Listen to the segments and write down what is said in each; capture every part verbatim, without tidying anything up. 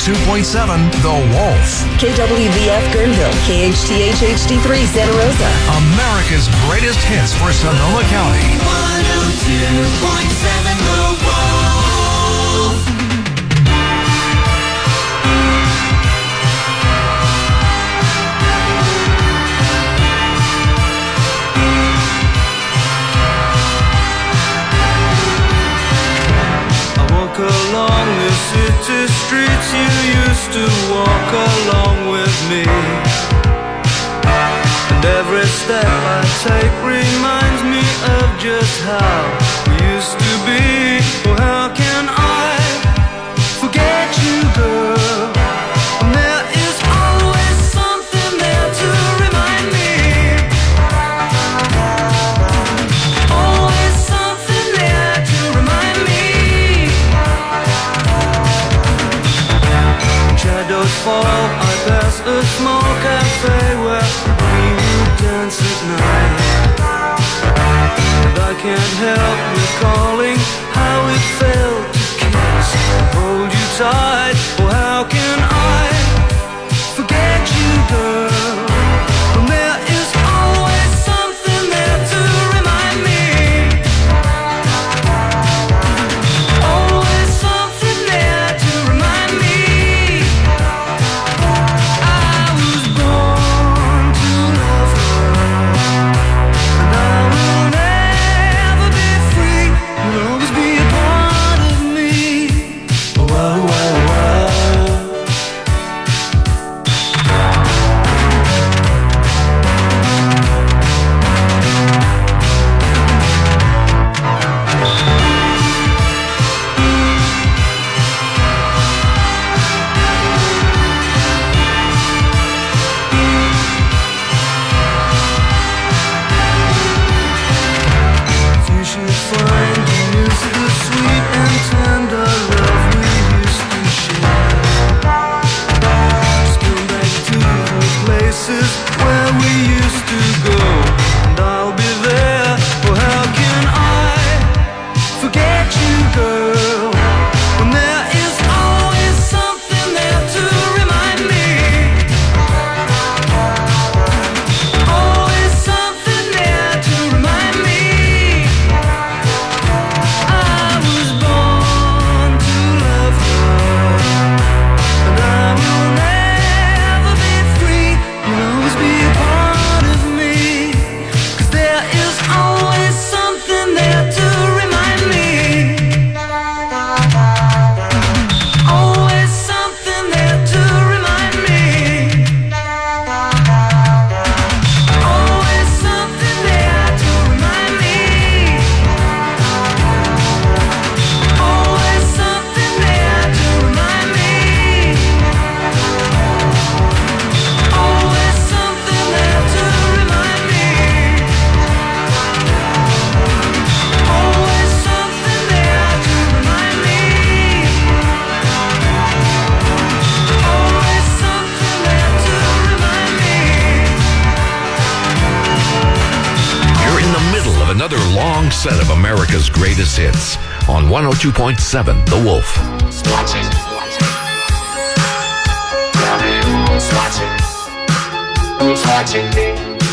two point seven The Wolf. K W V F Guerneville, K H T H H D three Santa Rosa. America's greatest hits for Sonoma County. one oh two point seven The Wolf. I walk along the city streets you used to walk along with me, and every step I take reminds me of just how we used to be. Oh, how can I forget you, girl? And there is always something there to remind me. Always something there to remind me. Shadows fall, I pass a small cafe where we would dance at night, and I can't help recalling how it felt to kiss and hold you tight. Oh, how can I forget you, girl? When there is always something there to remind me. Always something there to remind me. I was born to love her, and I will never be free. You'll always be a part of me. Oh, wow, wow, wow. You should find you used to the sweet and tender love we used to share. Just come back to the places where we used to go, and I'll be there. Oh, how can I forget you, girl? When there is always something there to remind me. Always something there to remind me. I was born to love her, and I will never be free. You'll always be a part of me, 'cause there is always something there to remind me. Always something there to remind me. Always something there to remind me. Always something there to remind me. Always something there to remind me. Always something there to remind me. Always something there to remind me. You're in the middle of another long set of America's greatest hits on one oh two point seven The Wolf. Watch it. Tell me who's watching. Who's watching me?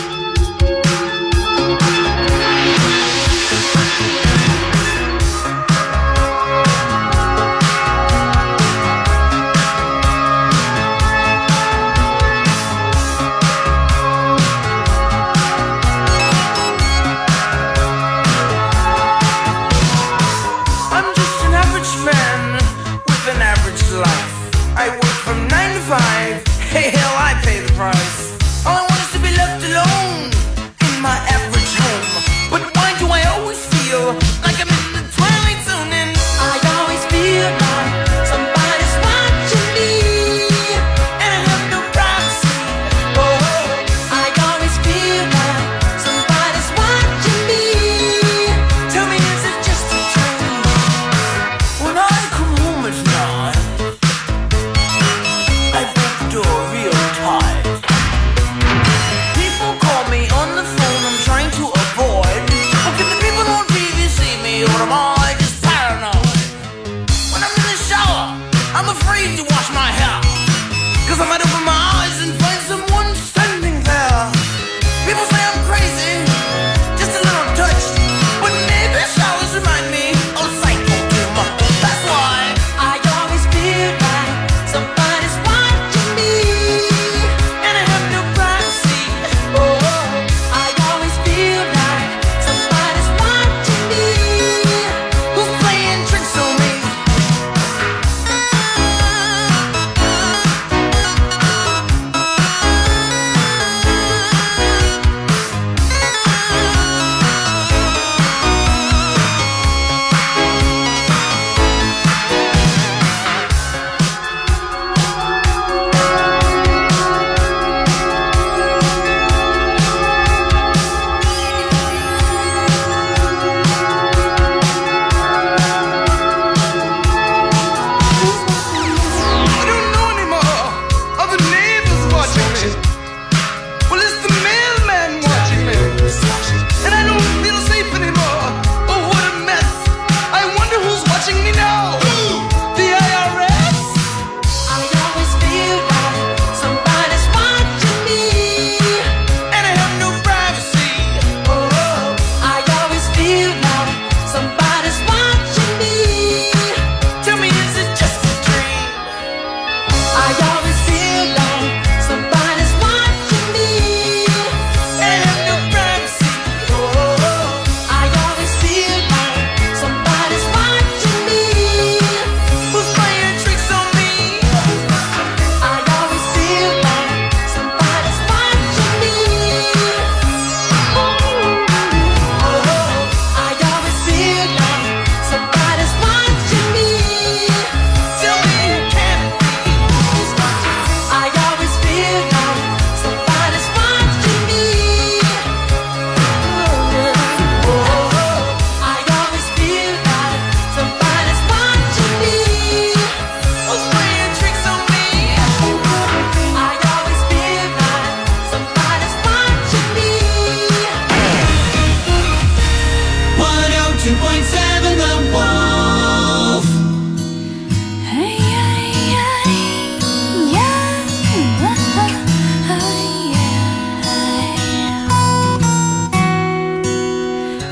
I'm just an average man with an average life. I work from nine to five. Hey, hell, I pay the price. All I want is to be left alone.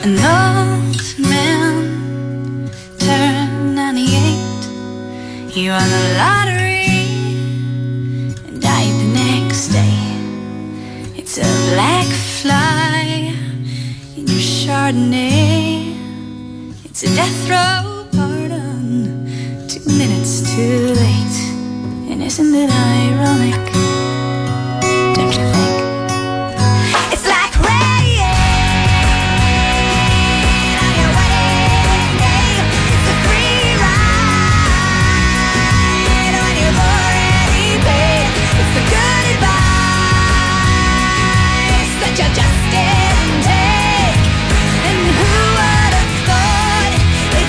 An old man turned ninety-eight. He won the lottery and died the next day. It's a black fly in your Chardonnay. It's a death row pardon, two minutes too late. And isn't it ironic? Don't you think? It's like rain on your wedding day. It's a free ride on your already paid. It's the good advice that you just didn't take. And who would have thought it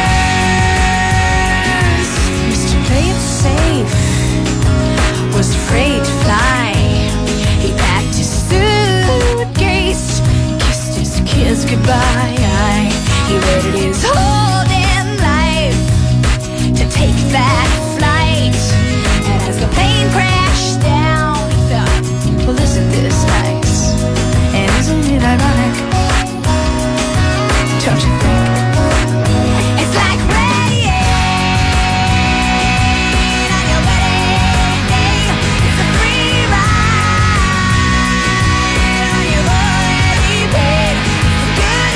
figures? Mister Play It Safe was afraid to fly. He packed his suitcase, kissed his kids goodbye. He waited his whole damn life to take that flight. And as the plane crashed down, he thought, well, isn't this nice? And isn't it ironic? Don't you think? It's like rain on your wedding day. It's a free ride on your already paid. It's good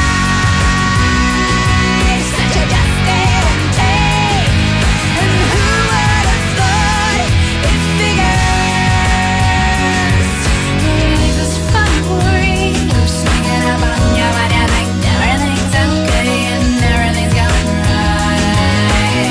advice that you just didn't take. And who would have thought it figures? Life is fun for you, sneaking up on you when you think everything's okay and everything's going right.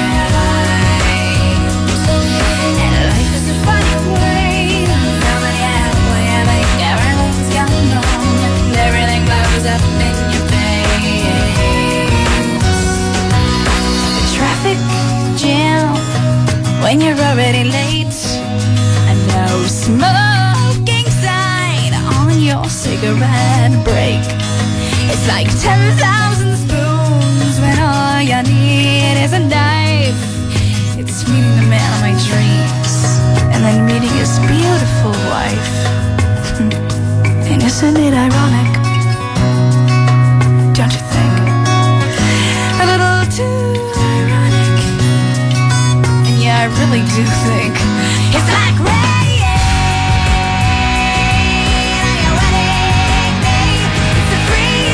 And life is a funny way, now that you're halfway, I think everything's going wrong and everything blows up in your face. The traffic jam when you're already late. A no smoking sign on your cigarette break. It's like ten thousand spoons when all you need is a knife. It's meeting the man of my dreams and then meeting his beautiful wife. And isn't it ironic? Don't you think? A little too ironic. And yeah, I really do think it's like rain on your wedding day. It's a free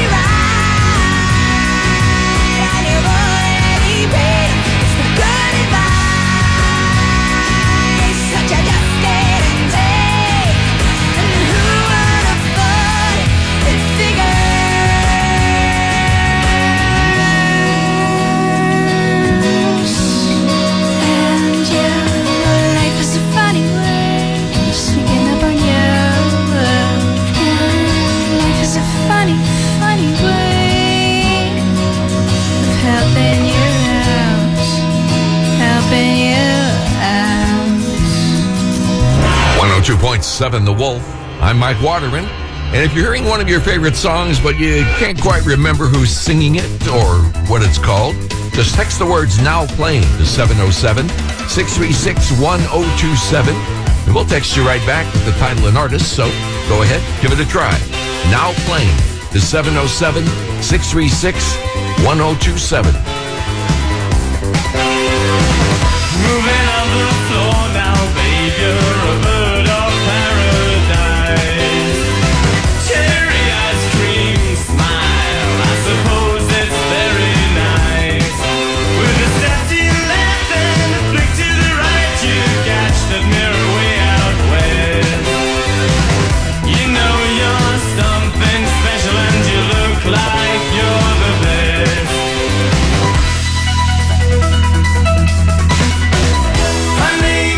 ride on your already paid. It's the good advice that you just didn't take. And who would have thought it figures? And yeah, life is a funny way, sneaking up on you. And life is a funny, funny way of helping you out, helping you out. one oh two point seven The Wolf. I'm Mike Waterman. And if you're hearing one of your favorite songs, but you can't quite remember who's singing it or what it's called, just text the words "now playing" to seven oh seven, six three six, one oh two seven. And we'll text you right back with the title and artist. So go ahead, give it a try. Now playing to seven oh seven, six three six, one oh two seven. Moving on the floor now, babe, you're a bird of paradise. Cherry ice cream smile, I suppose it's very nice. With a step to your left and a flick to the right, you catch that mirror way out west. You know you're something special and you look like you're the best. My name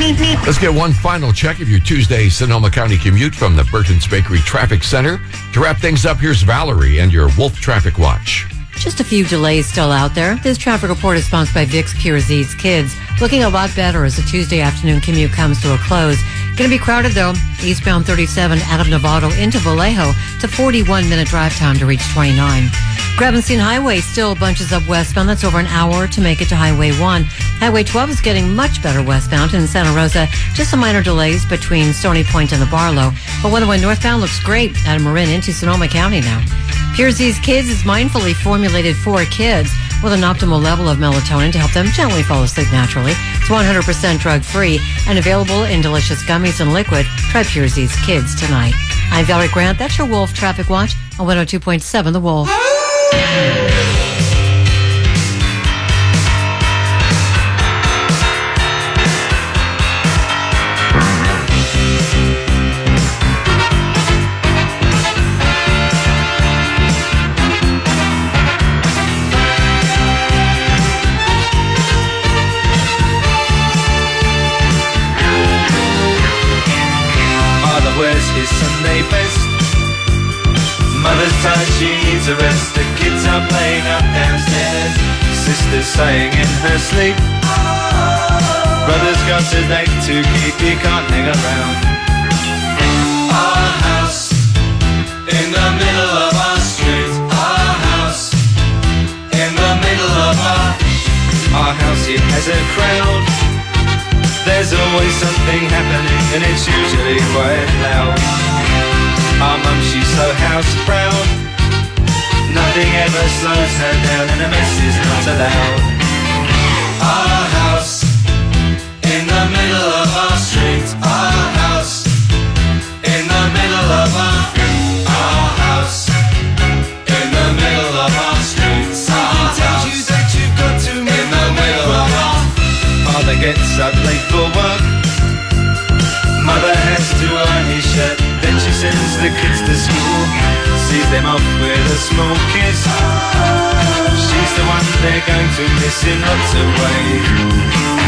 Let's get one final check of your Tuesday Sonoma County commute from the Burton's Bakery Traffic Center. To wrap things up, here's Valerie and your Wolf Traffic Watch. Just a few delays still out there. This traffic report is sponsored by Vicks Pure Z's Kids. Looking a lot better as the Tuesday afternoon commute comes to a close. Going to be crowded though. Eastbound thirty-seven out of Novato into Vallejo to forty-one minute drive time to reach twenty-nine. Gravenstein Highway still bunches up westbound. That's over an hour to make it to Highway one. Highway twelve is getting much better westbound in Santa Rosa. Just some minor delays between Stony Point and the Barlow. But one oh one northbound looks great out of Marin into Sonoma County now. Pure Z's Kids is mindfully formulated for kids with an optimal level of melatonin to help them gently fall asleep naturally. It's one hundred percent drug-free and available in delicious gummies and liquid. Try Pure Z's Kids tonight. I'm Valerie Grant. That's your Wolf Traffic Watch on one oh two point seven The Wolf. His Sunday best. Mother's tired, she needs a rest. The kids are playing up downstairs. Sister's saying in her sleep, brother's got a date to keep, he can't hang around. Our house in the middle of our street. Our house in the middle of our Our house, it has a crowd. There's always something happening and it's usually quite loud. Our mum, she's so house proud. Nothing ever slows her down and a mess is not allowed. Our house in the middle of our street. Our house in the middle of our Our house in the middle of our street. Our tells you that you've got to in the middle of our Father gets up late for work. Mother has to iron his shirt. Then she sends the kids to school, sees them off with a small kiss. She's the one they're going to miss in lots of ways.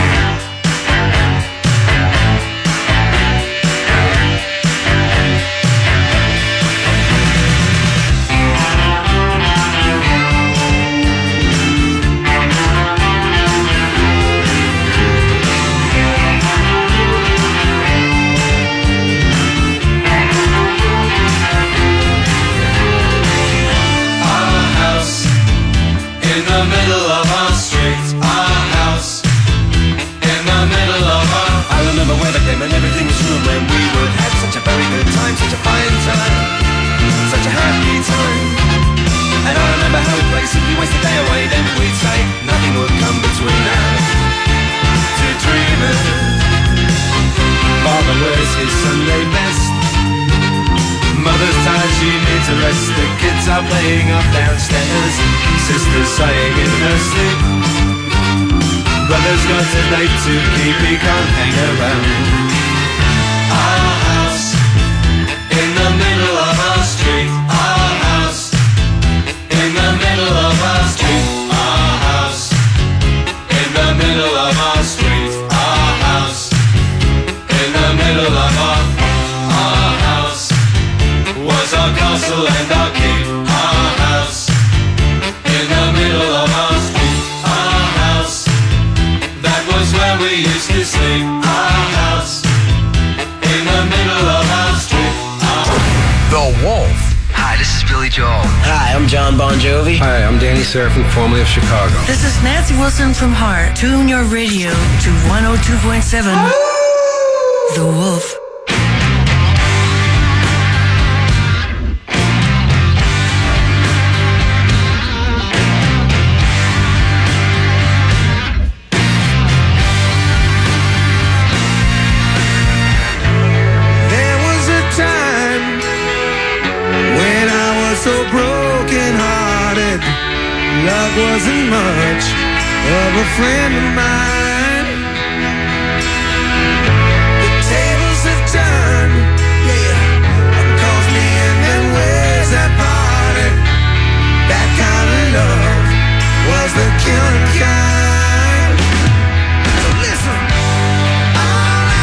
And everything was new when we would have such a very good time, such a fine time, such a happy time. And I remember how we'd play, simply waste the day away, then we'd say nothing would come between us. Two dreamers. Father wears his Sunday best. Mother's tired, she needs a rest. The kids are playing up downstairs. Sister's saying in her sleep, brother's got a date to keep, he can't hang around. Our house in the middle of our street. Our house in the middle of our street. Our house in the middle of our street. Our house in the middle of our Our house was our castle and our keep. Our house in the middle of our street. Our house, that was where we used to sleep. Our house in the middle of our street. The Wolf. Hi, this is Billy Joel. Hi, I'm John Bon Jovi. Hi, I'm Danny Serafin, formerly of Chicago. This is Nancy Wilson from Heart. Tune your radio to one oh two point seven The Wolf. So broken hearted, love wasn't much of a friend of mine. The tables have turned, yeah, calls me in and ways that parted. That kind of love was the killing kind. So listen, all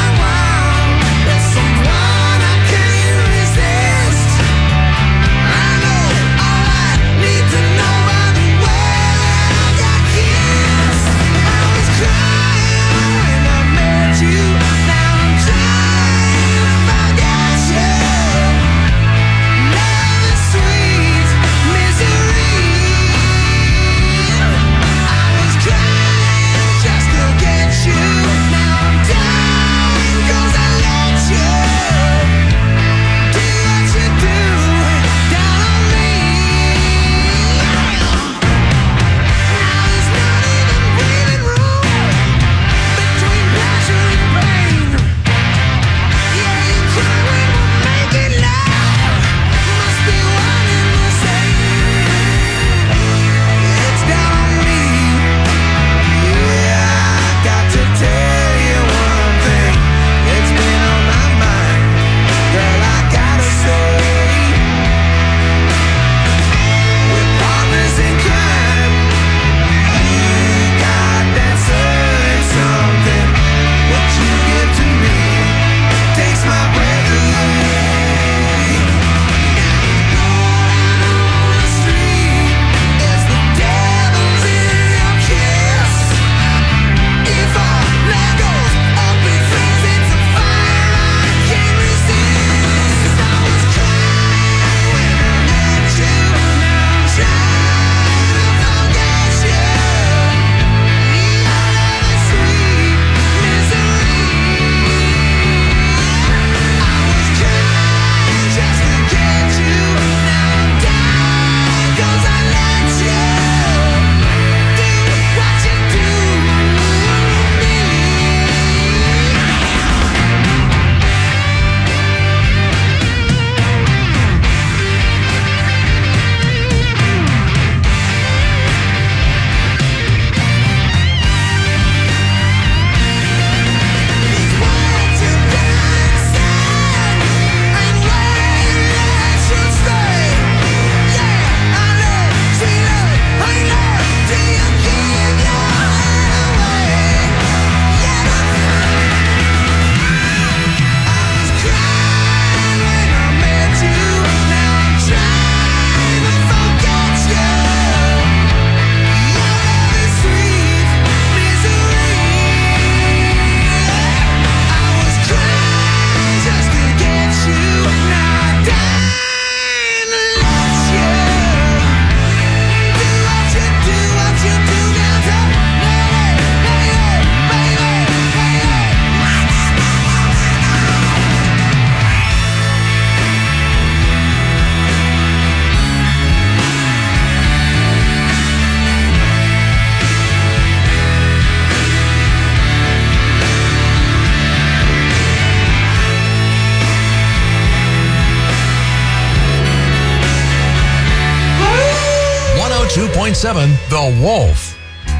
point seven The Wolf.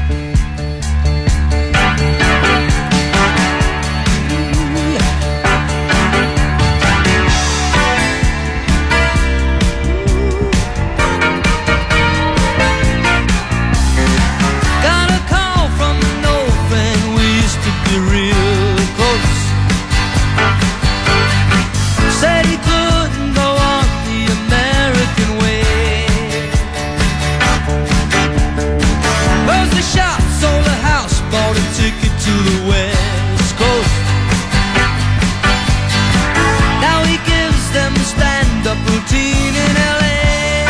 Got a call from an old friend, we used to be real close. Said he couldn't go on the American way. Closed the shop, sold a house, bought a ticket to the West Coast. Now he gives them a stand-up routine in L A.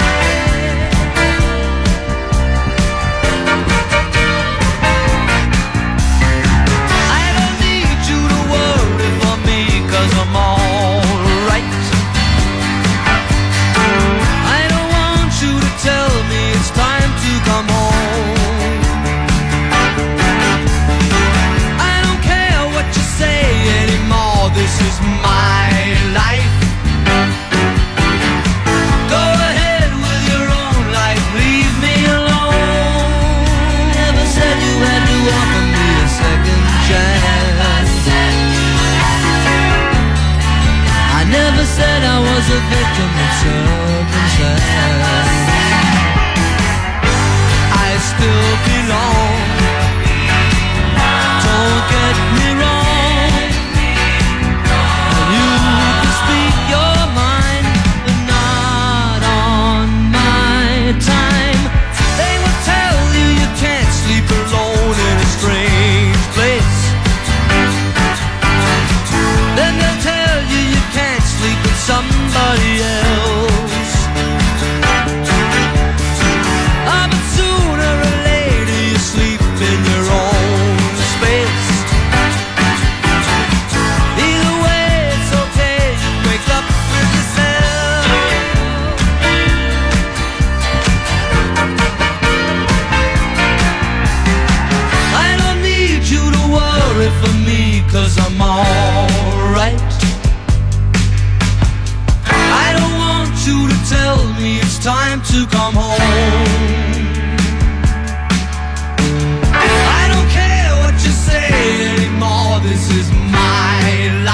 I don't need you to worry for me, 'cause I'm alright. I don't want you to tell me it's time to come home. I don't care what you say anymore, this is my life. Go ahead with your own life, leave me alone. Never said you had to offer me a second chance. I never said I was a victim of circumstance. I still belong, don't get me wrong. And you can speak your mind, but not on my time. They will tell you you can't sleep alone in a strange place. Then they'll tell you you can't sleep with somebody else. Ah, but sooner or later you sleep in your own space. Either way, it's okay, you wake up with yourself. I don't need you to worry for me, 'cause I'm alright. I don't want you to tell me it's time to come home. I don't care what you say anymore, this is my